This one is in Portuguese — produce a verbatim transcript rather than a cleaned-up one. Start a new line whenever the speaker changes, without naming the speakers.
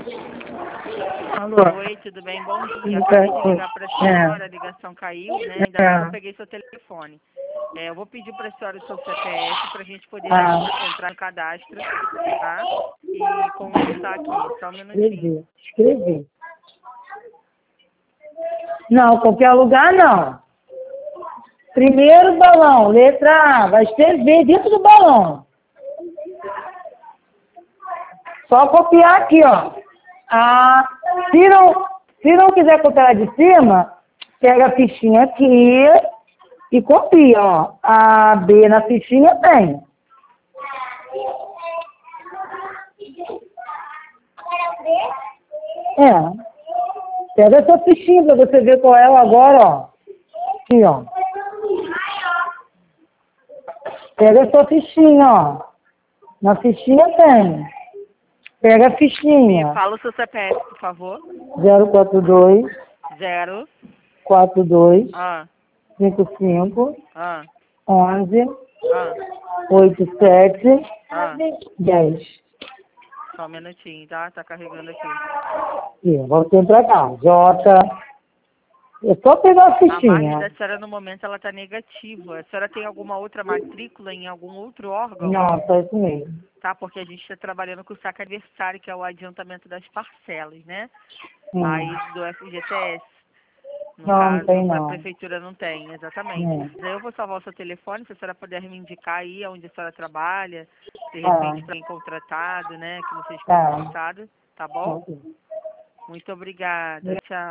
Alô?
Oi, tudo bem? Bom dia.
Tudo
Acabei de
bem?
ligar para a
É.
senhora, a ligação caiu, né? Ainda bem que eu peguei seu telefone. É, eu vou pedir para a senhora o seu C P F para a gente poder
Ah.
entrar no cadastro, tá? E conversar aqui. Só um minutinho.
Escrevi, escrevi. Não, qualquer lugar não. Primeiro balão, letra A, vai escrever dentro do balão. Só copiar aqui, ó. Ah, se não, se não quiser copiar de cima, pega a fichinha aqui e copia, ó. A B na fichinha tem. É. Pega essa fichinha pra você ver qual é ela agora, ó. Aqui, ó. Pega essa fichinha, ó. Na fichinha tem. Pega a fichinha.
Fala o seu C P F, por favor.
zero quatro dois,
Zero.
quatro dois,
Ah,
cinco cinco,
ah,
onze,
ah,
oito sete,
ah.
dez.
Só um minutinho, tá? Tá carregando aqui.
Aqui, voltei pra cá. J. É só pegar a
A margem
fichinha.
da senhora no momento ela tá negativa. A senhora tem alguma outra matrícula em algum outro órgão?
Não, só isso mesmo.
Tá, porque a gente está trabalhando com o saque aniversário, que é o adiantamento das parcelas, né?
Hum.
Aí do F G T S. No
Não, não
caso,
tem
a
não.
prefeitura não tem, exatamente.
Hum.
Daí eu vou salvar o seu telefone, se a senhora puder me indicar aí onde a senhora trabalha, de
Ah.
repente para contratado, né? Que não seja
Tá.
contratado, tá bom?
Ok.
Muito obrigada. Tchau.